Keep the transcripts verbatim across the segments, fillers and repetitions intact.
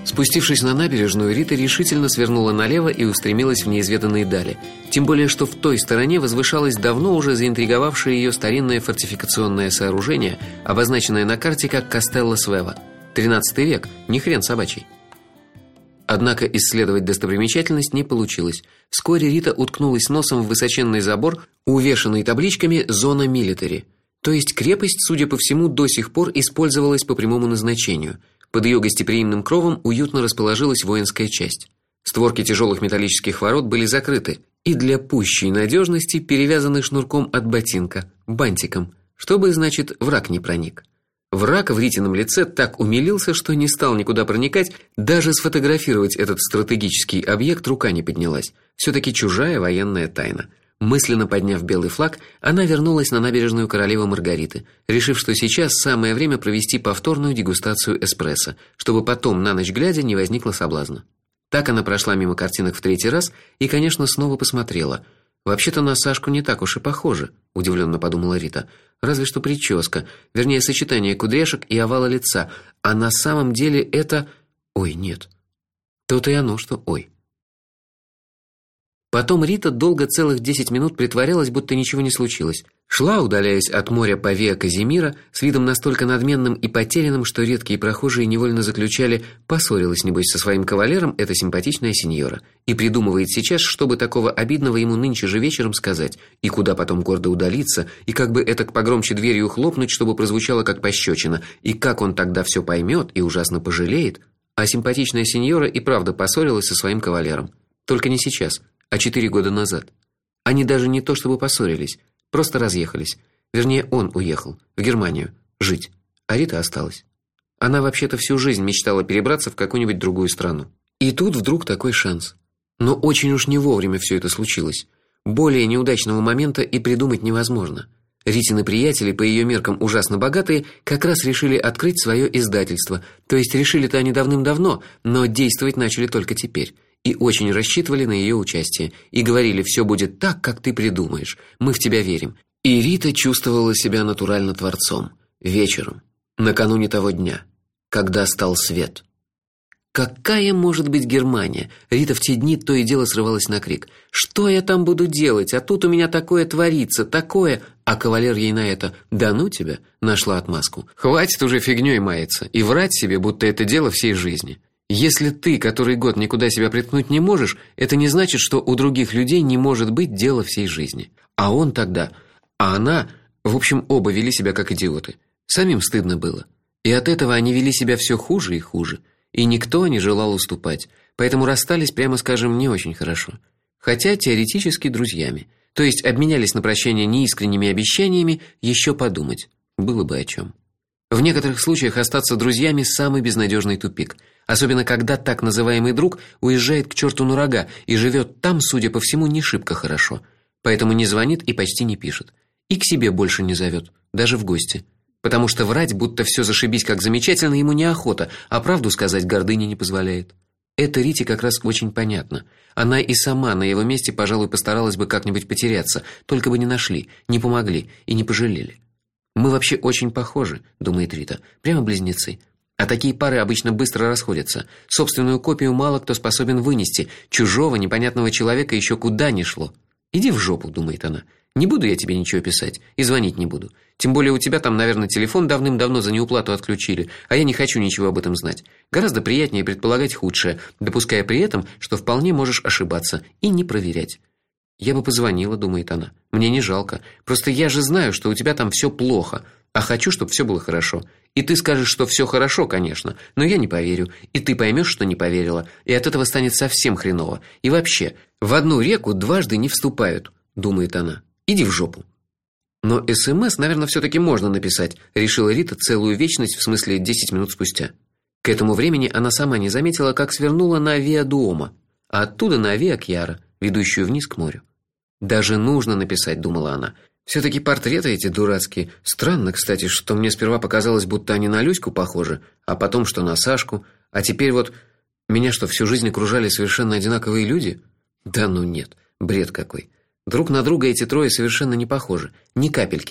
Спустившись на набережную, Рита решительно свернула налево и устремилась в неизведанные дали. Тем более, что в той стороне возвышалось давно уже заинтриговавшее ее старинное фортификационное сооружение, обозначенное на карте как Кастелло Свева. тринадцатый век, ни хрен собачий. Однако исследовать достопримечательность не получилось. Вскоре Рита уткнулась носом в высоченный забор, увешанный табличками «Зона милитари». То есть крепость, судя по всему, до сих пор использовалась по прямому назначению. Под ее гостеприимным кровом уютно расположилась воинская часть. Створки тяжелых металлических ворот были закрыты и для пущей надежности перевязаны шнурком от ботинка, бантиком, чтобы, значит, враг не проник. Враг в Ритином лице так умилился, что не стал никуда проникать, даже сфотографировать этот стратегический объект рука не поднялась. все таки чужая военная тайна. Мысленно подняв белый флаг, она вернулась на набережную Королевы Маргариты, решив, что сейчас самое время провести повторную дегустацию эспрессо, чтобы потом на ночь глядя не возникло соблазна. Так она прошла мимо картинок в третий раз и, конечно, снова посмотрела. Вообще-то на Сашку не так уж и похоже, удивленно подумала Рита. Разве что прическа, вернее, сочетание кудряшек и овала лица, а на самом деле это ой, нет. То-то и оно, что ой. Потом Рита долго целых десять минут притворялась, будто ничего не случилось. Шла, удаляясь от моря по Виа Казимира, с видом настолько надменным и потерянным, что редкие прохожие невольно заключали: поссорилась небось со своим кавалером эта симпатичная сеньора, и придумывает сейчас, чтобы такого обидного ему нынче же вечером сказать, и куда потом гордо удалиться, и как бы этак погромче дверью хлопнуть, чтобы прозвучало как пощечина, и как он тогда все поймет и ужасно пожалеет. А симпатичная сеньора и правда поссорилась со своим кавалером, только не сейчас, а четыре года назад. Они даже не то чтобы поссорились, просто разъехались. Вернее, он уехал в Германию жить, а Рита осталась. Она вообще-то всю жизнь мечтала перебраться в какую-нибудь другую страну. И тут вдруг такой шанс. Но очень уж не вовремя все это случилось. Более неудачного момента и придумать невозможно. Ритины приятели, по ее меркам ужасно богатые, как раз решили открыть свое издательство. То есть решили-то они давным-давно, но действовать начали только теперь. И очень рассчитывали на ее участие и говорили: все будет так, как ты придумаешь. Мы в тебя верим. И Рита чувствовала себя натурально творцом. Вечером, накануне того дня, когда стал свет. Какая может быть Германия? Рита в те дни то и дело срывалась на крик: что я там буду делать? А тут у меня такое творится, такое. А кавалер ей на это: да ну тебя, нашла отмазку. Хватит уже фигнёй маяться и врать себе, будто это дело всей жизни. Если ты который год никуда себя приткнуть не можешь, это не значит, что у других людей не может быть дела всей жизни. А он тогда, а она, в общем, оба вели себя как идиоты. Самим стыдно было. И от этого они вели себя все хуже и хуже, и никто не желал уступать. Поэтому расстались, прямо скажем, не очень хорошо. Хотя теоретически друзьями. То есть обменялись на прощание неискренними обещаниями еще подумать. Было бы о чем. В некоторых случаях остаться друзьями самый безнадежный тупик. Особенно когда так называемый друг уезжает к черту на рога и живет там, судя по всему, не шибко хорошо. Поэтому не звонит и почти не пишет. И к себе больше не зовет, даже в гости. Потому что врать, будто все зашибись как замечательно, ему неохота, а правду сказать гордыня не позволяет. Это Рите как раз очень понятно. Она и сама на его месте, пожалуй, постаралась бы как-нибудь потеряться, только бы не нашли, не помогли и не пожалели. Мы вообще очень похожи, думает Рита, прямо близнецы. А такие пары обычно быстро расходятся. Собственную копию мало кто способен вынести, чужого непонятного человека еще куда ни шло. Иди в жопу, думает она. Не буду я тебе ничего писать и звонить не буду. Тем более у тебя там, наверное, телефон давным-давно за неуплату отключили, а я не хочу ничего об этом знать. Гораздо приятнее предполагать худшее, допуская при этом, что вполне можешь ошибаться, и не проверять. Я бы позвонила, думает она. Мне не жалко. Просто я же знаю, что у тебя там все плохо, а хочу, чтобы все было хорошо. И ты скажешь, что все хорошо, конечно, но я не поверю, и ты поймешь, что не поверила, и от этого станет совсем хреново. И вообще, в одну реку дважды не вступают, думает она. Иди в жопу. Но СМС, наверное, все таки можно написать, решила Рита целую вечность, в смысле десять минут спустя. К этому времени она сама не заметила, как свернула на Виа Дуомо, а оттуда на Виа Кьяра, ведущую вниз к морю. Даже нужно написать, думала она. все таки портреты эти дурацкие. Странно, кстати, что мне сперва показалось, будто они на Люську похожи, а потом что на Сашку, а теперь вот меня что, всю жизнь окружали совершенно одинаковые люди? Да ну нет, бред какой. Друг на друга эти трое совершенно не похожи, ни капельки.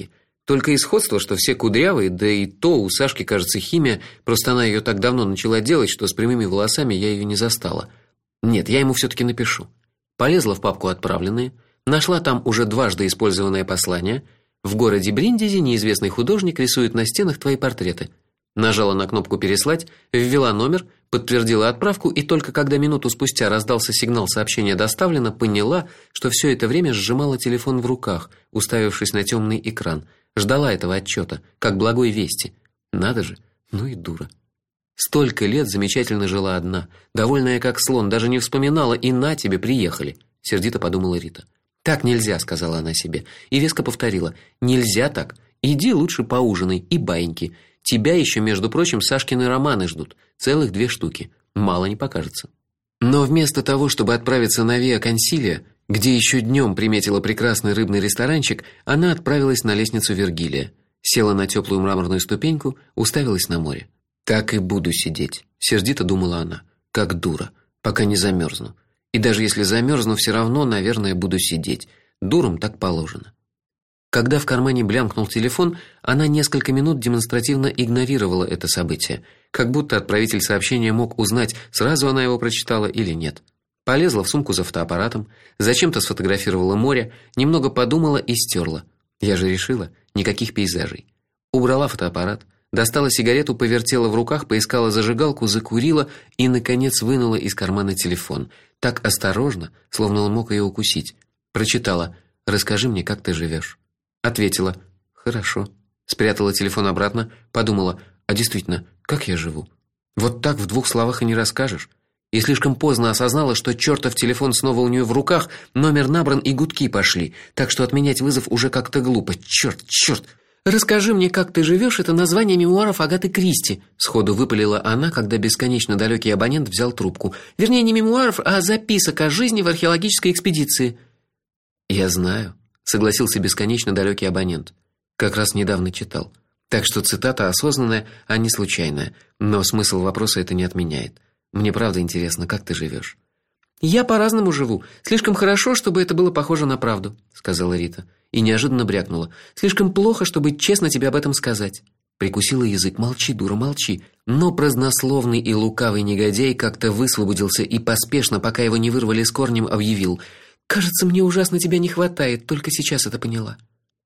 Только и сходство, что все кудрявые, да и то у Сашки, кажется, химия, просто она ее так давно начала делать, что с прямыми волосами я ее не застала. Нет, я ему все таки напишу. Полезла в папку отправленные, нашла там уже дважды использованное послание. В городе Бриндизи неизвестный художник рисует на стенах твои портреты. Нажала на кнопку переслать, ввела номер, подтвердила отправку и только когда минуту спустя раздался сигнал сообщения доставлено, поняла, что все это время сжимала телефон в руках, уставившись на темный экран. Ждала этого отчета, как благой вести. Надо же, ну и дура. Столько лет замечательно жила одна, довольная как слон, даже не вспоминала, и на тебе приехали, сердито подумала Рита. Так нельзя, сказала она себе, и веско повторила: нельзя так. Иди лучше поужинай и баиньки. Тебя еще, между прочим, Сашкины романы ждут, целых две штуки. Мало не покажется. Но вместо того, чтобы отправиться на Виа Консилия, где еще днем приметила прекрасный рыбный ресторанчик, она отправилась на лестницу Вергилия, села на теплую мраморную ступеньку, уставилась на море. Так и буду сидеть, сердито думала она, как дура, пока не замерзну. И даже если замерзну, все равно, наверное, буду сидеть. Дурам так положено. Когда в кармане блямкнул телефон, она несколько минут демонстративно игнорировала это событие, как будто отправитель сообщения мог узнать, сразу она его прочитала или нет. Полезла в сумку за фотоаппаратом, зачем-то сфотографировала море, немного подумала и стерла. Я же решила, никаких пейзажей. Убрала фотоаппарат, достала сигарету, повертела в руках, поискала зажигалку, закурила и наконец вынула из кармана телефон, так осторожно, словно он мог ее укусить. Прочитала: "Расскажи мне, как ты живешь". Ответила: "Хорошо". Спрятала телефон обратно, подумала: "А действительно, как я живу? Вот так в двух словах и не расскажешь". И слишком поздно осознала, что чертов телефон снова у нее в руках, номер набран и гудки пошли, так что отменять вызов уже как-то глупо. Черт, черт. "Расскажи мне, как ты живешь" — это название мемуаров Агаты Кристи, сходу выпалила она, когда бесконечно далекий абонент взял трубку. Вернее, не мемуаров, а записок о жизни в археологической экспедиции. "Я знаю", согласился бесконечно далекий абонент. "Как раз недавно читал. Так что цитата осознанная, а не случайная, но смысл вопроса это не отменяет. Мне правда интересно, как ты живешь. "Я по-разному живу. Слишком хорошо, чтобы это было похоже на правду", сказала Рита и неожиданно брякнула: "Слишком плохо, чтобы честно тебе об этом сказать". Прикусила язык: "Молчи, дура, молчи". Но празднословный и лукавый негодяй как-то высвободился и поспешно, пока его не вырвали с корнем, объявил: "Кажется, мне ужасно тебя не хватает, только сейчас это поняла".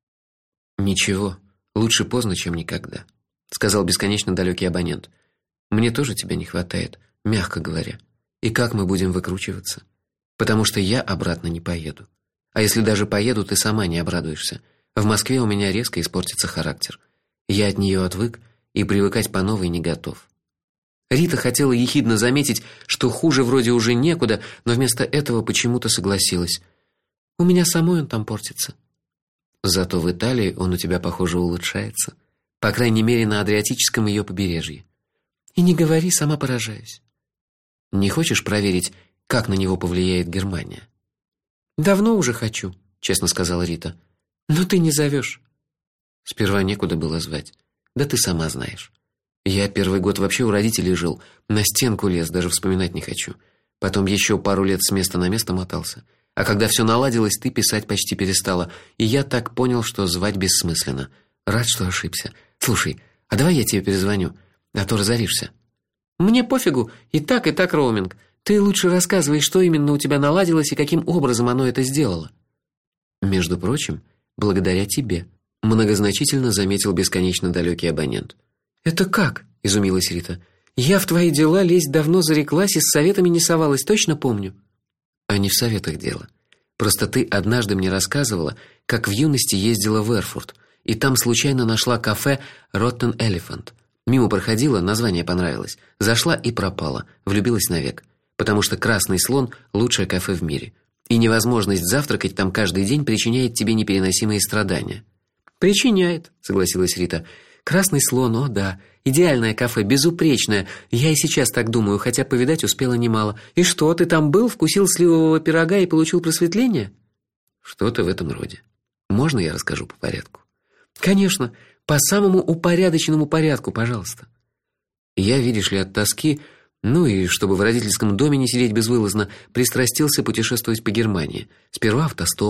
"Ничего, лучше поздно, чем никогда", сказал бесконечно далекий абонент. "Мне тоже тебя не хватает, мягко говоря. И как мы будем выкручиваться? Потому что я обратно не поеду. А если даже поеду, ты сама не обрадуешься. В Москве у меня резко испортится характер. Я от нее отвык и привыкать по новой не готов". Рита хотела ехидно заметить, что хуже вроде уже некуда, но вместо этого почему-то согласилась: "У меня самой он там портится". "Зато в Италии он у тебя, похоже, улучшается. По крайней мере, на Адриатическом ее побережье". "И не говори, сама поражаюсь". "Не хочешь проверить, как на него повлияет Германия?" "Давно уже хочу", честно сказала Рита. "Но ты не зовешь". "Сперва некуда было звать. Да ты сама знаешь. Я первый год вообще у родителей жил, на стенку лез, даже вспоминать не хочу. Потом еще пару лет с места на место мотался. А когда все наладилось, ты писать почти перестала, и я так понял, что звать бессмысленно. Рад, что ошибся. Слушай, а давай я тебе перезвоню, а то разоришься". "Мне пофигу, и так, и так роуминг. Ты лучше рассказывай, что именно у тебя наладилось и каким образом оно это сделало". "Между прочим, благодаря тебе", многозначительно заметил бесконечно далекий абонент. "Это как?" изумилась Рита. "Я в твои дела лезть давно зареклась и с советами не совалась, точно помню". "А не в советах дело. Просто ты однажды мне рассказывала, как в юности ездила в Эрфурт, и там случайно нашла кафе Rotten Elephant. Мимо проходила, название понравилось, зашла и пропала, влюбилась навек, потому что Красный слон лучшее кафе в мире, и невозможность завтракать там каждый день причиняет тебе непереносимые страдания". "Причиняет", согласилась Рита. "Красный слон, о да, идеальное кафе, безупречное. Я и сейчас так думаю, хотя повидать успела немало. И что, ты там был, вкусил сливового пирога и получил просветление?" "Что-то в этом роде. Можно я расскажу по порядку?" "Конечно, по самому упорядоченному порядку, пожалуйста". "Я, видишь ли, от тоски, ну и чтобы в родительском доме не сидеть безвылазно, пристрастился путешествовать по Германии. Сперва автостопом,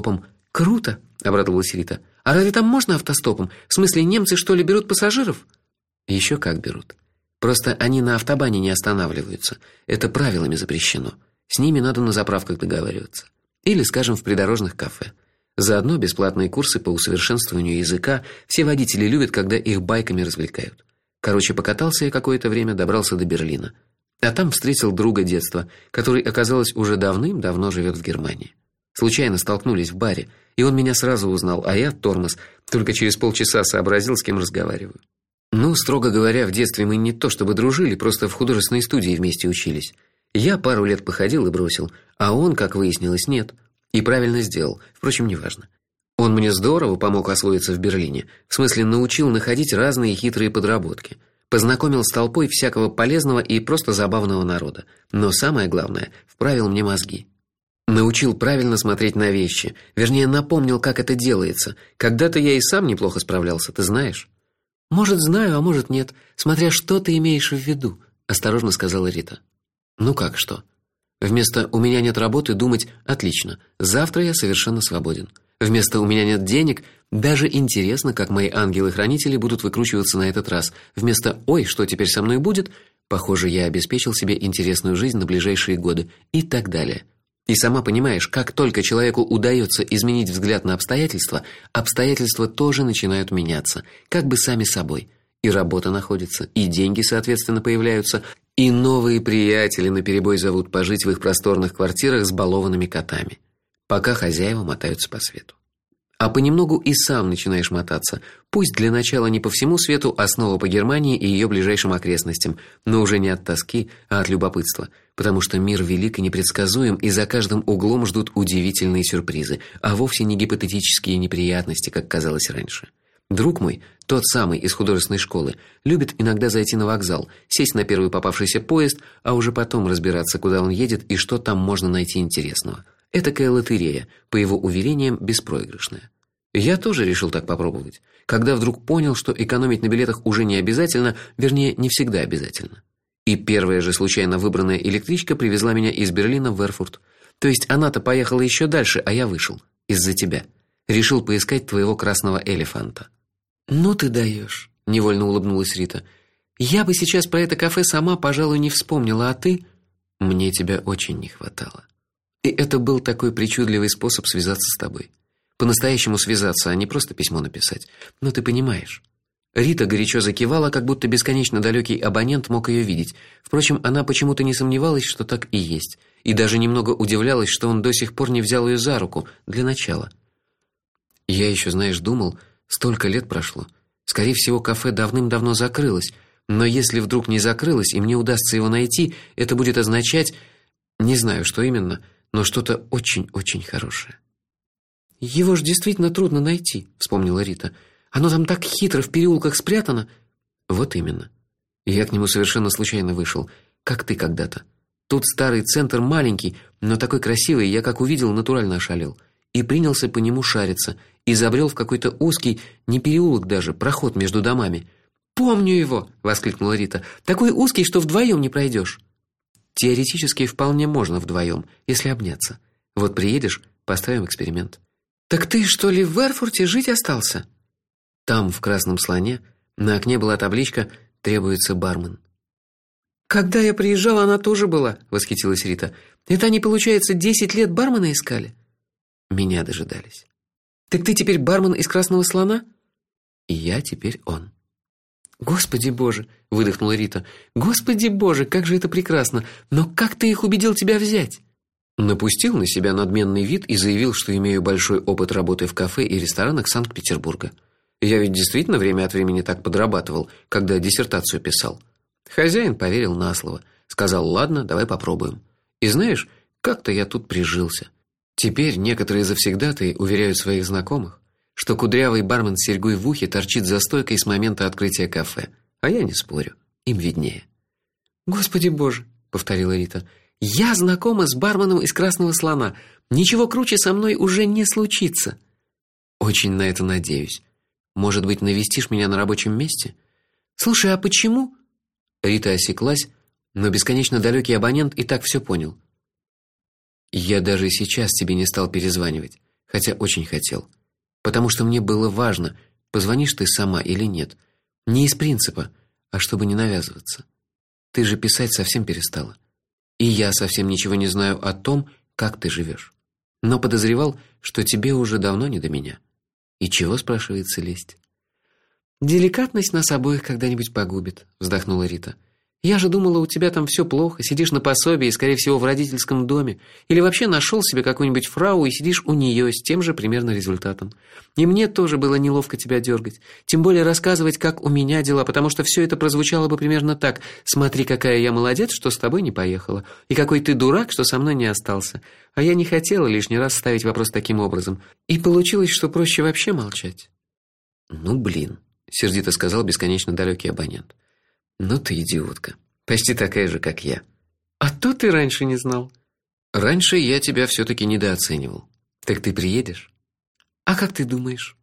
Круто, обрадовалась Рита. А разве там можно автостопом? В смысле, немцы что ли берут пассажиров? Еще как берут. Просто они на автобане не останавливаются. Это правилами запрещено. С ними надо на заправках договариваться. Или, скажем, в придорожных кафе. Заодно бесплатные курсы по усовершенствованию языка. Все водители любят, когда их байками развлекают. Короче, покатался я какое-то время, добрался до Берлина. А там встретил друга детства, который, оказалось, уже давным-давно живет в Германии. Случайно столкнулись в баре, и он меня сразу узнал, а я, тормоз, только через полчаса сообразил, с кем разговариваю. Ну, строго говоря, в детстве мы не то чтобы дружили, просто в художественной студии вместе учились. Я пару лет походил и бросил, а он, как выяснилось, нет. И правильно сделал. Впрочем, неважно. Он мне здорово помог освоиться в Берлине, в смысле научил находить разные хитрые подработки, познакомил с толпой всякого полезного и просто забавного народа, но самое главное, вправил мне мозги. Научил правильно смотреть на вещи, вернее, напомнил, как это делается. Когда-то я и сам неплохо справлялся, ты знаешь? Может, знаю, а может, нет, смотря что ты имеешь в виду, осторожно сказала Рита. Ну как что? Вместо у меня нет работы думать: отлично, завтра я совершенно свободен. Вместо у меня нет денег даже интересно, как мои ангелы-хранители будут выкручиваться на этот раз. Вместо ой, что теперь со мной будет? Похоже, я обеспечил себе интересную жизнь на ближайшие годы и так далее. И сама понимаешь, как только человеку удается изменить взгляд на обстоятельства, обстоятельства тоже начинают меняться, как бы сами собой. И работа находится, и деньги, соответственно, появляются, и новые приятели наперебой зовут пожить в их просторных квартирах с балованными котами, пока хозяева мотаются по свету. А понемногу и сам начинаешь мотаться, пусть для начала не по всему свету, а снова по Германии и ее ближайшим окрестностям, но уже не от тоски, а от любопытства, потому что мир велик и непредсказуем, и за каждым углом ждут удивительные сюрпризы, а вовсе не гипотетические неприятности, как казалось раньше. Друг мой, тот самый из художественной школы, любит иногда зайти на вокзал, сесть на первый попавшийся поезд, а уже потом разбираться, куда он едет и что там можно найти интересного. Этакая лотерея, по его уверениям, беспроигрышная. Я тоже решил так попробовать, когда вдруг понял, что экономить на билетах уже не обязательно, вернее, не всегда обязательно. И первая же случайно выбранная электричка привезла меня из Берлина в Эрфурт. То есть она-то поехала еще дальше, а я вышел из-за тебя. Решил поискать твоего красного элефанта. Ну ты даешь, невольно улыбнулась Рита. Я бы сейчас про это кафе сама, пожалуй, не вспомнила, а ты? Мне тебя очень не хватало. И это был такой причудливый способ связаться с тобой. По-настоящему связаться, а не просто письмо написать. Но ты понимаешь. Рита горячо закивала, как будто бесконечно далекий абонент мог ее видеть. Впрочем, она почему-то не сомневалась, что так и есть, и даже немного удивлялась, что он до сих пор не взял ее за руку для начала. Я еще, знаешь, думал, столько лет прошло. Скорее всего, кафе давным-давно закрылось, но если вдруг не закрылось и мне удастся его найти, это будет означать, не знаю, что именно, но что-то очень-очень хорошее. Его ж действительно трудно найти, вспомнила Рита. Оно там так хитро в переулках спрятано. Вот именно. Я к нему совершенно случайно вышел, как ты когда-то. Тут старый центр маленький, но такой красивый, я как увидел, натурально ошалел. И принялся по нему шариться, и забрел в какой-то узкий, не переулок даже, проход между домами. Помню его, воскликнула Рита. Такой узкий, что вдвоем не пройдешь. Теоретически вполне можно вдвоем, если обняться. Вот приедешь, поставим эксперимент. Так ты что ли в Эрфурте жить остался? Там, в Красном Слоне, на окне была табличка «Требуется бармен». Когда я приезжала, она тоже была, восхитилась Рита. Это они, получается, десять лет бармена искали? Меня дожидались. Так ты теперь бармен из Красного Слона? И я теперь он. Господи Боже, выдохнула Рита. Господи Боже, как же это прекрасно. Но как ты их убедил тебя взять? Напустил на себя надменный вид и заявил, что имею большой опыт работы в кафе и ресторанах Санкт-Петербурга. Я ведь действительно время от времени так подрабатывал, когда диссертацию писал. Хозяин поверил на слово, сказал: "Ладно, давай попробуем". И знаешь, как-то я тут прижился. Теперь некоторые завсегдатаи уверяют своих знакомых, что кудрявый бармен с серьгой в ухе торчит за стойкой с момента открытия кафе, а я не спорю, им виднее. Господи Боже, повторила Рита. Я знакома с барменом из Красного Слона. Ничего круче со мной уже не случится. Очень на это надеюсь. Может быть, навестишь меня на рабочем месте? Слушай, а почему? Рита осеклась, но бесконечно далекий абонент и так все понял. Я даже сейчас тебе не стал перезванивать, хотя очень хотел, потому что мне было важно, позвонишь ты сама или нет. Не из принципа, а чтобы не навязываться. Ты же писать совсем перестала. И я совсем ничего не знаю о том, как ты живешь. Но подозревал, что тебе уже давно не до меня. И чего, спрашивается, лезть? Деликатность нас обоих когда-нибудь погубит, вздохнула Рита. Я же думала, у тебя там все плохо, сидишь на пособии, скорее всего, в родительском доме, или вообще нашел себе какую-нибудь фрау и сидишь у нее с тем же примерно результатом. И мне тоже было неловко тебя дергать, тем более рассказывать, как у меня дела, потому что все это прозвучало бы примерно так: смотри, какая я молодец, что с тобой не поехала, и какой ты дурак, что со мной не остался. А я не хотела лишний раз ставить вопрос таким образом, и получилось, что проще вообще молчать. Ну, блин, сердито сказал бесконечно далекий абонент. Ну ты идиотка. Почти такая же, как я. А то ты раньше не знал. Раньше я тебя все таки недооценивал. Так ты приедешь? А как ты думаешь?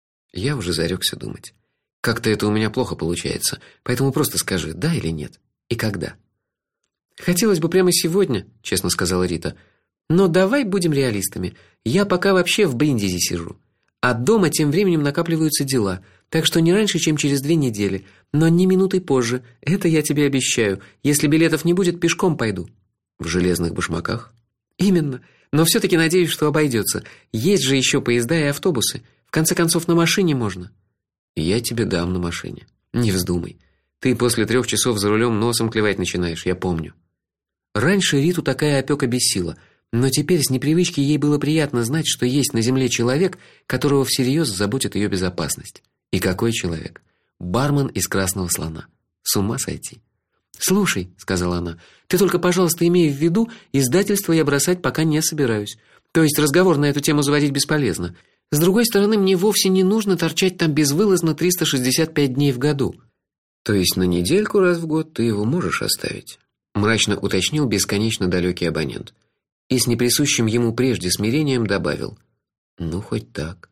Я уже зарекся думать. Как-то это у меня плохо получается, поэтому просто скажи, да или нет, и когда. Хотелось бы прямо сегодня, честно сказала Рита. Но давай будем реалистами. Я пока вообще в Бриндизи сижу, а дома тем временем накапливаются дела. Так что не раньше, чем через две недели, но не минутой позже. Это я тебе обещаю. Если билетов не будет, пешком пойду. В железных башмаках? Именно. Но все таки надеюсь, что обойдется. Есть же еще поезда и автобусы. В конце концов, на машине можно. Я тебе дам на машине. Не вздумай. Ты после трех часов за рулем носом клевать начинаешь, я помню. Раньше Риту такая опека бесила, но теперь с непривычки ей было приятно знать, что есть на земле человек, которого всерьез заботит ее безопасность. И какой человек? Бармен из Красного Слона. С ума сойти. Слушай, сказала она. Ты только, пожалуйста, имей в виду, издательство я бросать пока не собираюсь. То есть разговор на эту тему заводить бесполезно. С другой стороны, мне вовсе не нужно торчать там безвылазно триста шестьдесят пять дней в году. То есть на недельку раз в год ты его можешь оставить, мрачно уточнил бесконечно далекий абонент. И с неприсущим ему прежде смирением добавил: ну хоть так.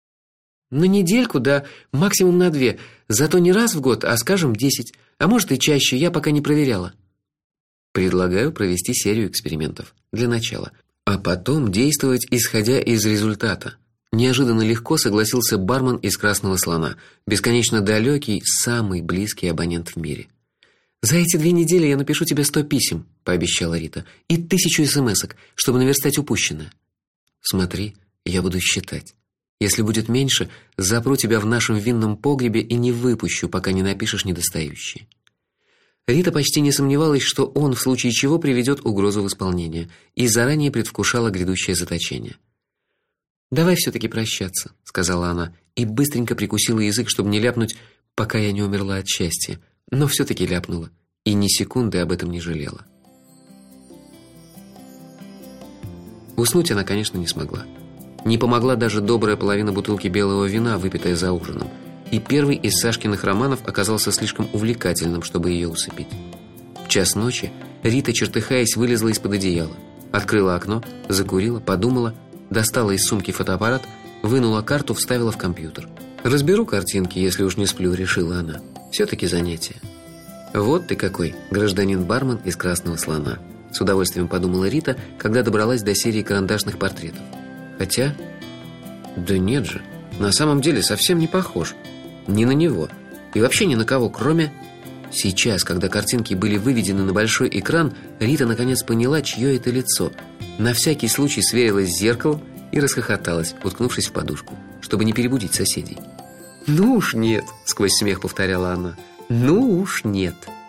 На недельку, да, максимум на две, зато не раз в год, а, скажем, десять, а может и чаще, я пока не проверяла. Предлагаю провести серию экспериментов для начала, а потом действовать исходя из результата. Неожиданно легко согласился бармен из Красного Слона, бесконечно далекий, самый близкий абонент в мире. За эти две недели я напишу тебе сто писем, пообещала Рита, и тысячу смсок, чтобы наверстать упущенное. Смотри, я буду считать. Если будет меньше, запру тебя в нашем винном погребе и не выпущу, пока не напишешь недостающие. Рита почти не сомневалась, что он в случае чего приведет угрозу в исполнение, и заранее предвкушала грядущее заточение. Давай все таки прощаться, сказала она, и быстренько прикусила язык, чтобы не ляпнуть: пока я не умерла от счастья, но все таки ляпнула, и ни секунды об этом не жалела. Уснуть она, конечно, не смогла. Не помогла даже добрая половина бутылки белого вина, выпитая за ужином. И первый из Сашкиных романов оказался слишком увлекательным, чтобы ее усыпить. В час ночи Рита, чертыхаясь, вылезла из-под одеяла, открыла окно, закурила, подумала, достала из сумки фотоаппарат, вынула карту, вставила в компьютер. Разберу картинки, если уж не сплю, решила она. все таки занятие. Вот ты какой, гражданин-бармен из Красного Слона, с удовольствием подумала Рита, когда добралась до серии карандашных портретов. Хотя, да нет же, на самом деле совсем не похож. Ни на него. И вообще ни на кого, кроме... Сейчас, когда картинки были выведены на большой экран, Рита наконец поняла, чье это лицо. На всякий случай сверилась с зеркалом и расхохоталась, уткнувшись в подушку, чтобы не перебудить соседей. «Ну уж нет», — сквозь смех повторяла она. «Ну уж нет».